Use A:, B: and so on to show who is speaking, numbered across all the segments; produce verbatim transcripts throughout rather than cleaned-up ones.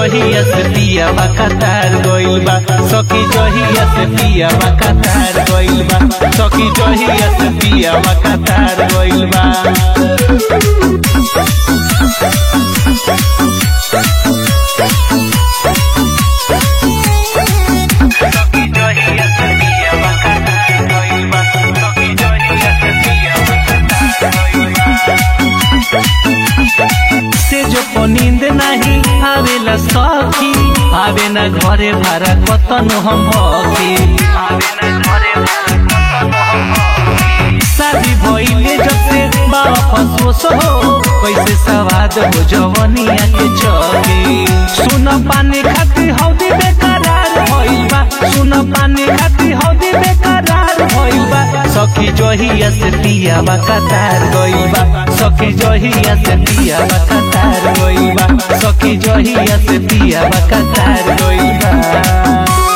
A: जहिया से पियावा कतार गइल बा सखी जहिया से पियावा कतार गइल बा सखी जहिया से पियावा कतार गइल बा से जो नींद नहीं आवेला सखी आवे न घरे भारा कतन हम भखी शादी भइले जब से वापस हो कैसे सवाद हो जवनिया के चली सुन पानी खाती हौदी बेकरार भइल बा सुन पानी खाती हौदी बेकरार भइल बा सखी जहिया से पियावा कतार गइल बा सखी जहिया से पियावा कतार गइल बा सखी जहिया से पियावा कतार गइल बा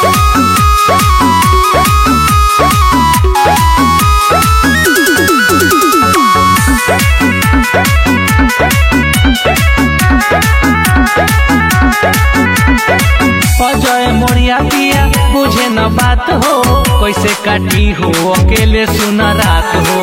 A: अजय मोरिया पिया बुझे न बात हो कैसे काटी हो अकेले सुना रात हो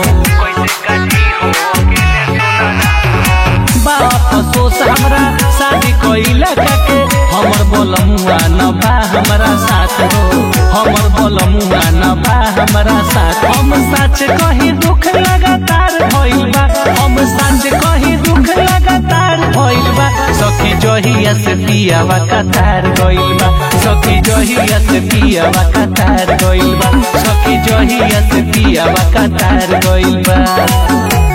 A: बाप सोच हमरा शादी कइला के हमर बोलमुआ न बा हमरा साथ हो हमर बोलमुआ न बा हमरा साथ हम सच कहीं दुख लगातार भइल बा हम सच कहीं दुख लगातार भइल बा सखी जहिया से पियावा कतार गइल बा सखी जहिया से पियावा कतार गइल बा सखी जहिया से पियावा कतार गइल बा।